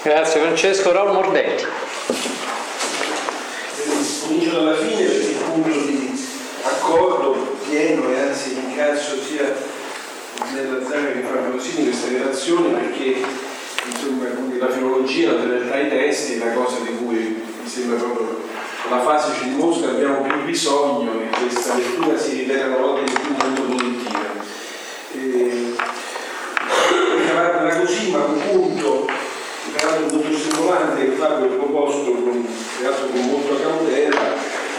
Grazie Francesco. Raul Mordetti. Comincio dalla fine perché il punto di accordo pieno e anzi ringrazio sia Nella Zara che Fabio Rosini queste relazioni perché insomma la filologia, la realtà ai testi è una cosa di cui mi sembra proprio la fase ci dimostra che abbiamo più bisogno e questa lettura si rivela una volta di più molto produttiva. Era così, ma un punto peraltro molto stimolante che Fabio ha proposto con molta cautela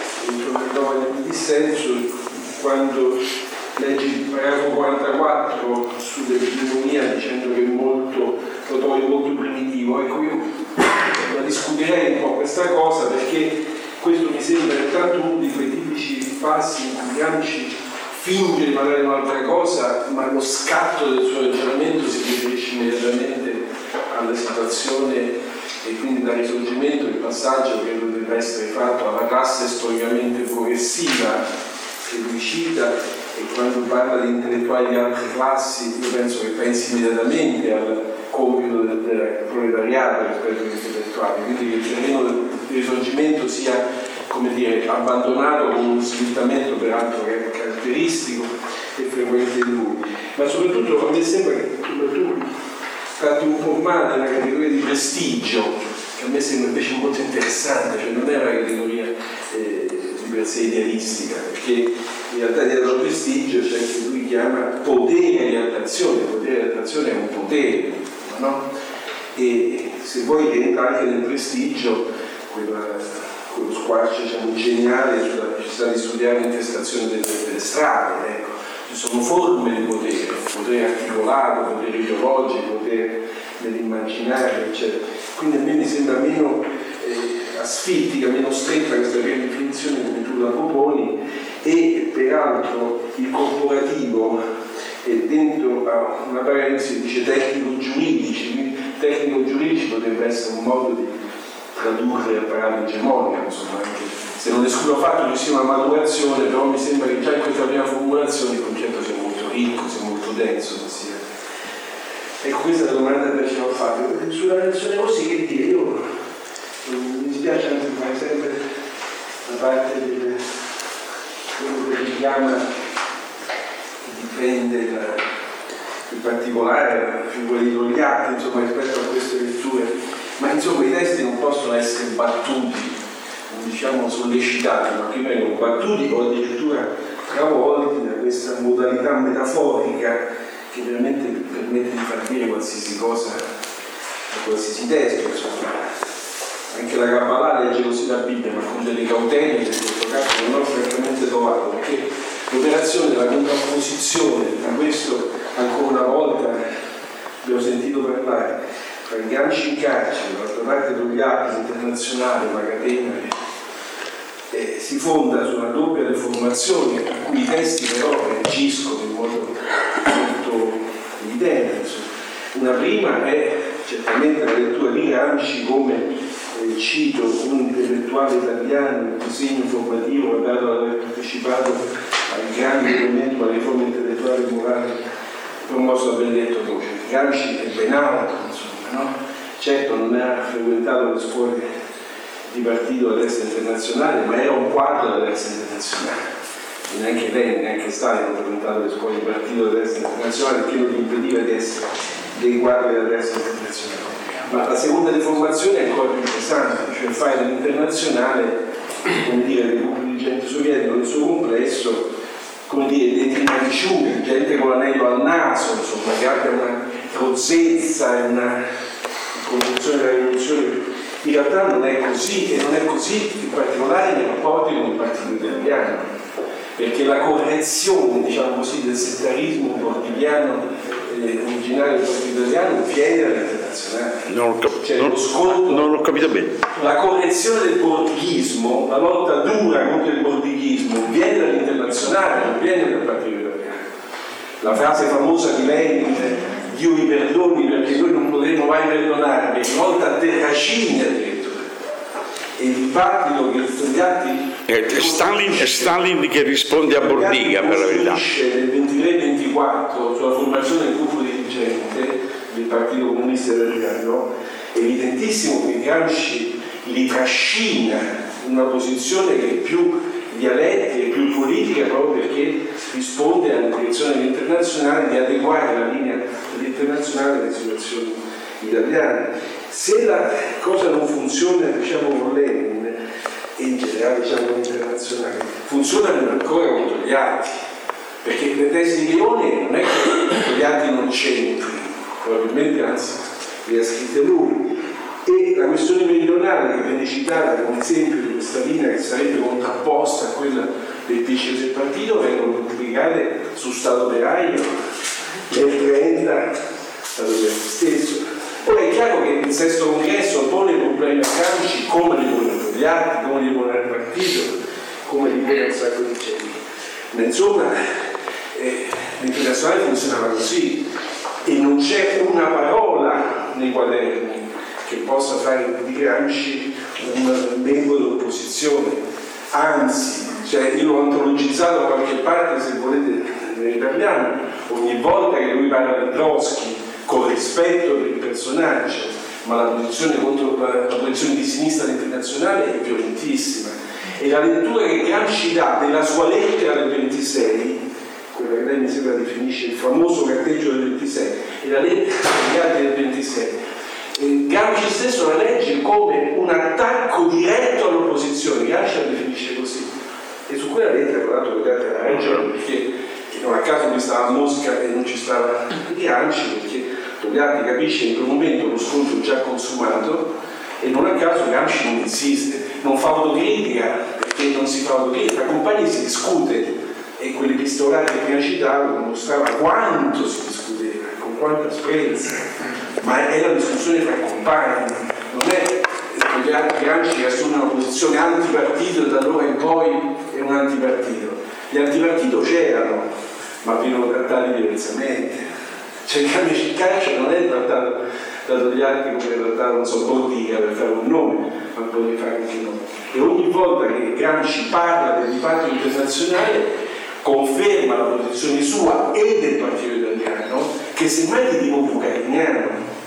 in dissenso quando legge il paragrafo 44 sull'egemonia dicendo che è molto, lo trovo molto primitivo. Ecco, io la discuterei un po' questa cosa perché questo mi sembra intanto uno di quei tipici passi in cui Gramsci finge di parlare di un'altra cosa, ma lo scatto del suo ragionamento si riferisce immediatamente alla situazione e quindi dal risorgimento il passaggio credo debba essere fatto alla classe storicamente progressiva che lui cita, e quando parla di intellettuali di altre classi io penso che pensi immediatamente al compito del proletariato rispetto agli intellettuali, quindi che il terreno del risorgimento sia come dire abbandonato con uno slittamento peraltro che è caratteristico e frequente di lui, ma soprattutto a me sembra che tu tratti un po' male la categoria di prestigio, che a me sembra invece molto interessante, cioè non è una categoria di per sé idealistica, perché in realtà dietro al prestigio c'è che lui chiama potere di attrazione. Il potere di attrazione è un potere, no? E se vuoi rientra anche nel prestigio quello squarcio diciamo, geniale sulla necessità di studiare l'intestazione delle strade, ecco. Ci sono forme di potere articolato, potere ideologico, potere nell'immaginario, eccetera. Quindi a me mi sembra meno asfittica, meno stretta questa definizione come tu la proponi, e peraltro il corporativo è dentro a una parentesi dice tecnico-giuridici, quindi tecnico-giuridici potrebbe essere un modo di tradurre la parola egemonica, insomma, anche se non escludo fatto che sia una maturazione, però mi sembra che già in questa prima formulazione il concetto sia molto ricco, sia molto denso. Ecco, questa è la domanda che ci ho fatto. Sulla relazione così che dire, io mi dispiace anche fare sempre la parte del quello che si chiama che dipende in particolare la figura di Togliatti, insomma, rispetto a queste letture. Ma insomma i testi non possono essere battuti, diciamo sollecitati, ma che vengono battuti o addirittura travolti da questa modalità metaforica che veramente permette di far dire qualsiasi cosa a qualsiasi testo, insomma. Anche la Kabbalah legge così la Bibbia, ma con delle cautele che in questo caso non ho francamente trovato, perché l'operazione della contrapposizione, da questo ancora una volta abbiamo sentito parlare, tra i Gramsci in carcere, dall'altra parte Togliatti internazionale, una catena che si fonda su una doppia deformazione a cui i testi però reagiscono in modo molto evidente. Una prima è certamente la lettura di Gramsci come cito un intellettuale italiano, un disegno formativo che ha dato ad aver partecipato al grande movimento alla riforma intellettuale e morale promosso da Benedetto Croce. Gramsci è ben alto, insomma, no? Certo non ha frequentato le scuole di partito della destra internazionale, ma era un quadro della destra internazionale. E neanche Lenin, neanche Stalin hanno frequentato le scuole di partito della destra internazionale perché non gli impediva di essere dei quadri della destra internazionale. Ma la seconda deformazione è ancora più interessante, cioè fare dell'internazionale, come dire, del gruppo dirigente sovietico nel suo complesso, come dire, dei trinariciuri, gente con l'anello al naso, insomma, che abbia una rozzezza e una concezione della rivoluzione. In realtà non è così, e non è così in particolare nei rapporti con il partito italiano, perché la correzione, diciamo così, del settarismo borghigliano originario del partito italiano viene dall'internazionale. Non ho capito bene. La correzione del borghismo, la lotta dura contro il borghismo viene dall'internazionale, non viene dal partito italiano. La frase famosa di Lenin, Dio vi perdoni perché noi non potremo mai perdonarvi, è rivolta a Terracini addirittura. E il dibattito che gli atti è Stalin che risponde a Bordiga, per la verità. Nel 23-24 sulla formazione del gruppo dirigente del Partito Comunista Italiano evidentissimo che Gramsci li trascina in una posizione che è più dialettica e più politica, proprio perché risponde alla direzione dell'internazionale di adeguare la linea dell'internazionale alle situazioni italiane. Se la cosa non funziona, diciamo, con Lenin e in generale, diciamo, con l'internazionale, funzionano ancora con Togliatti, perché le tesi di Leone non è che Togliatti non c'entri, probabilmente, anzi, le ha scritte lui. E la questione meridionale che viene citata come esempio di questa linea che sarebbe contrapposta a quella del PC del partito vengono pubblicate su Stato Operaio nel 30 da Togliatti stesso. Ora è chiaro che il sesto congresso pone problemi a Gramsci, come li pone a Togliatti, come li pone al partito, come li pone un sacco di gente. Ma insomma l'internazionale funzionava così e non c'è una parola nei quaderni che possa fare di Gramsci un membro dell'opposizione, anzi, cioè io l'ho antologizzato da qualche parte, se volete ne parliamo, ogni volta che lui parla di Trotsky con rispetto per il personaggio, ma la posizione contro la posizione di sinistra internazionale è violentissima, e la lettura che Gramsci dà della sua lettera del 26, quella che lei mi sembra definisce il famoso carteggio del 26, e la lettera degli altri del 26, Gramsci stesso la legge come un attacco diretto all'opposizione. Gramsci la definisce così, e su quella lettera, tra l'altro, vedete la ragione, perché non a caso lui stava a Mosca e non ci stava Gramsci, perché Togliatti capisce in quel momento lo scontro già consumato, e non a caso Gramsci non insiste, non fa autocritica, perché non si fa autocritica, tra compagni si discute, e quell'epistolare che prima citavo mostrava quanto si discuteva, con quanta asprezza, ma è la discussione fra compagni, non è Gramsci che assume una posizione antipartito e da allora in poi è un antipartito. Gli antipartito c'erano, ma vengono trattati diversamente. Cioè il carcere non è trattato da Togliatti come è trattato, non so, Bordiga, per fare un nome, ma potrebbe fare anche un nome. E ogni volta che Gramsci parla del dibattito internazionale conferma la posizione sua e del partito italiano, che semmai di tipo bucariniano,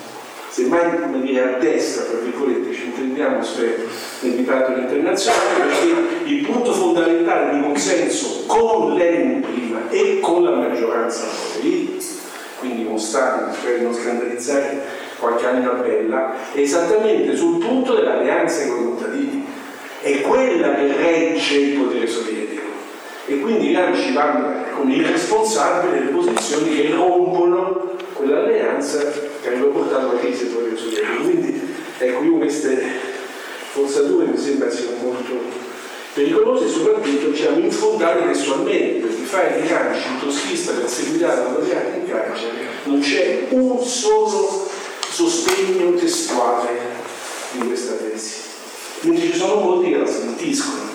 semmai, come dire, a destra, tra virgolette, ci intendiamo spero nel dibattito internazionale, perché il punto fondamentale di consenso con Lenin prima e con la maggioranza poi, quindi con Stalin, per non scandalizzare qualche anima bella, è esattamente sul punto dell'alleanza con i contadini. È quella che regge il potere sovietico. E quindi Gramsci parla come irresponsabile delle posizioni che rompono quell'alleanza che aveva portato alla crisi del potere sovietico. Quindi ecco, io queste forzature mi sembra siano molto pericolose e soprattutto, diciamo, infondate testualmente, perché fare di Gramsci un trotskista perseguitato da Togliatti in carcere non c'è un solo sostegno testuale in questa tesi, quindi ci sono molti che la smentiscono.